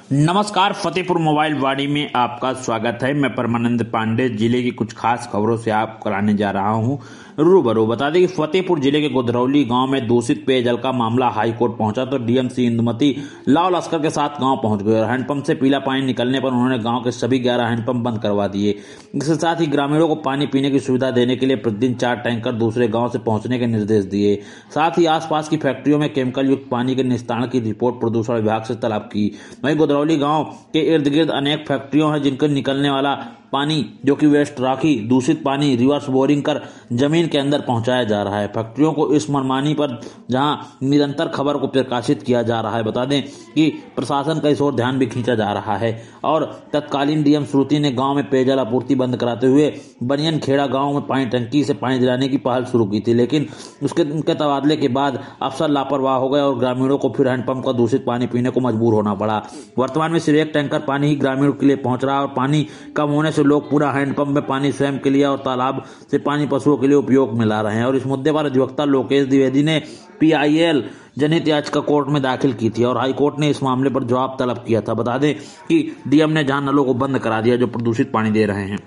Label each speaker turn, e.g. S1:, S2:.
S1: नमस्कार, फतेहपुर मोबाइल वाणी में आपका स्वागत है। मैं परमानंद पांडे जिले की कुछ खास खबरों से आप कराने जा रहा हूं रूबरू। बता दें कि फतेहपुर जिले के गोधरौली गांव में दूषित पेयजल का मामला हाई कोर्ट पहुंचा तो डीएमसी इंदुमती लाव लश्कर के साथ गांव पहुंच गए और हैंडपंप से पीला पानी निकलने पर उन्होंने गांव के सभी 11 हैंडपंप बंद करवा दिए। इसके साथ ही ग्रामीणों को पानी पीने की सुविधा देने के लिए प्रतिदिन 4 टैंकर दूसरे गाँव से पहुंचने के निर्देश दिए। साथ ही आसपास की फैक्ट्रियों में केमिकल युक्त पानी के निस्तारण की रिपोर्ट प्रदूषण विभाग से तलब की। वहीं गोधरौली गांव के इर्द गिर्द अनेक फैक्ट्रियों हैं जिनके निकलने वाला पानी जो कि वेस्ट राखी दूषित पानी रिवर्स बोरिंग कर जमीन के अंदर पहुंचाया जा रहा है। फैक्ट्रियों को इस मनमानी पर जहां निरंतर खबर को प्रकाशित किया जा रहा है। बता दें कि प्रशासन का इस ओर ध्यान भी खींचा जा रहा है और तत्कालीन डीएम श्रुति ने गांव में पेयजल आपूर्ति बंद कराते हुए बनियन खेड़ा गांव में पानी टंकी से पानी दिलाने की पहल शुरू की थी, लेकिन उनके तबादले के बाद अफसर लापरवाह हो गए और ग्रामीणों को फिर हैंडपंप का दूषित पानी पीने को मजबूर होना पड़ा। वर्तमान में सिर्फ 1 टैंकर पानी ही ग्रामीणों के लिए पहुंच रहा है और पानी कम होने से लोग पूरा हैंडपंप में पानी स्वयं के लिए और तालाब से पानी पशुओं के लिए उपयोग में ला रहे हैं। और इस मुद्दे पर अधिवक्ता लोकेश द्विवेदी ने PIL जनहित याचिका कोर्ट में दाखिल की थी और हाईकोर्ट ने इस मामले पर जवाब तलब किया था। बता दें कि डीएम ने जहां नलों को बंद करा दिया जो प्रदूषित पानी दे रहे हैं।